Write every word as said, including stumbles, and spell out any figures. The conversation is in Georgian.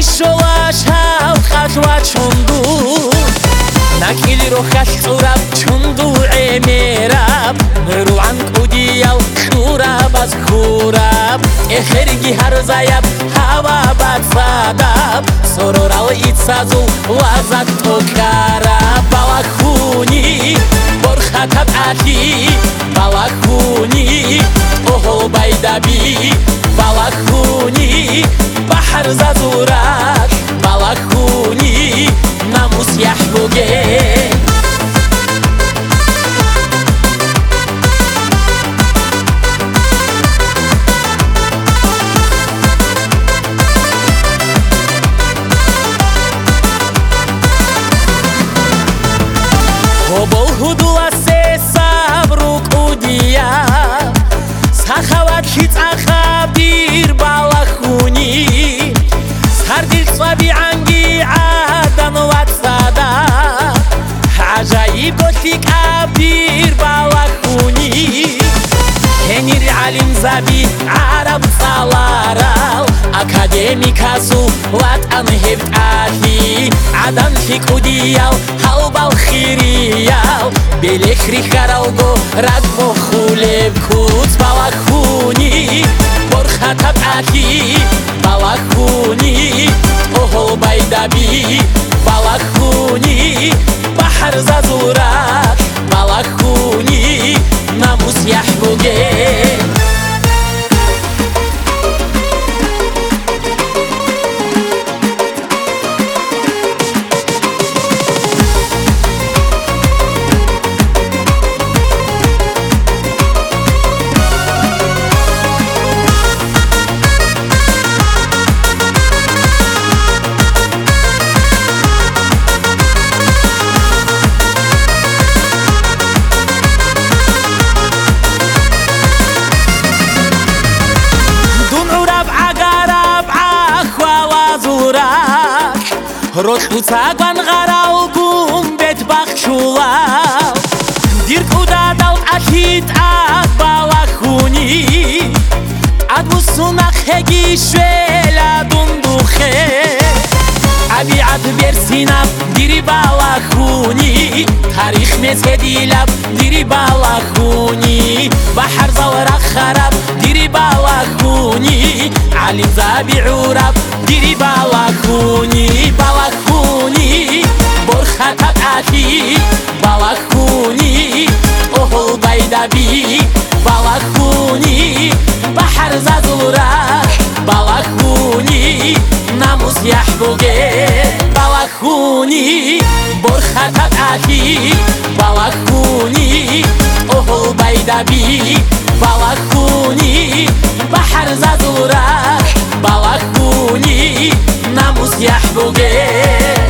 შოაშავ ხაჟვა ჩუნდუ ნაკილი რო ხაშურა ჩუნდუ ემერა მერუან კუდიალ ხურაბას ხურაბ ეხერგი ჰარზაია ჰავა ბაცადა სორორალ იცაზუ ვაზად თოკარა ბალახუნი ბორხათა პათი ბალახუნი ოჰო ბაიდაბი ბალახუნი بحر زازورك بلخوني ناموس يحبوجي هبو هدوء سابرو قوديا سخوات هيت أخابير بلخوني هرديل صبي عنجي عادن واتسادا عجايب قلتك أبير بلخوني هنير علم زبي عرب صالارال أكاديميكاسو وات أنهبت آتي عدن فيك وديال هلبال خيريال بلخري خرالغو ردمو خولب كوت بلخوني برخة بآتي بلخوني اوهو بيدابي بلخوني بحر زازورك بلخوني ناموس يحبوجي رشوتا قان غراو قوم بيت بخشولاو دير قودا دالت أكيد أقبالخوني أدو سناق هجي شويلا دندوخي أبي عد برسيناب ديري بالخوني تاريخ مزهدي لاب ديري بالخوني بحر زورق خراب ديري بالخوني علي زابي عراب ديري بالخوني بالخوني برخة بآتي بالخوني اوهو بيدابي بالخوني بحر زازورك بالخوني ناموس يحبوجي بالخوني برخة بآتي بالخوني اوهو بيدابي بالخوني بحر زازورك بالخوني ناموس يحبوجي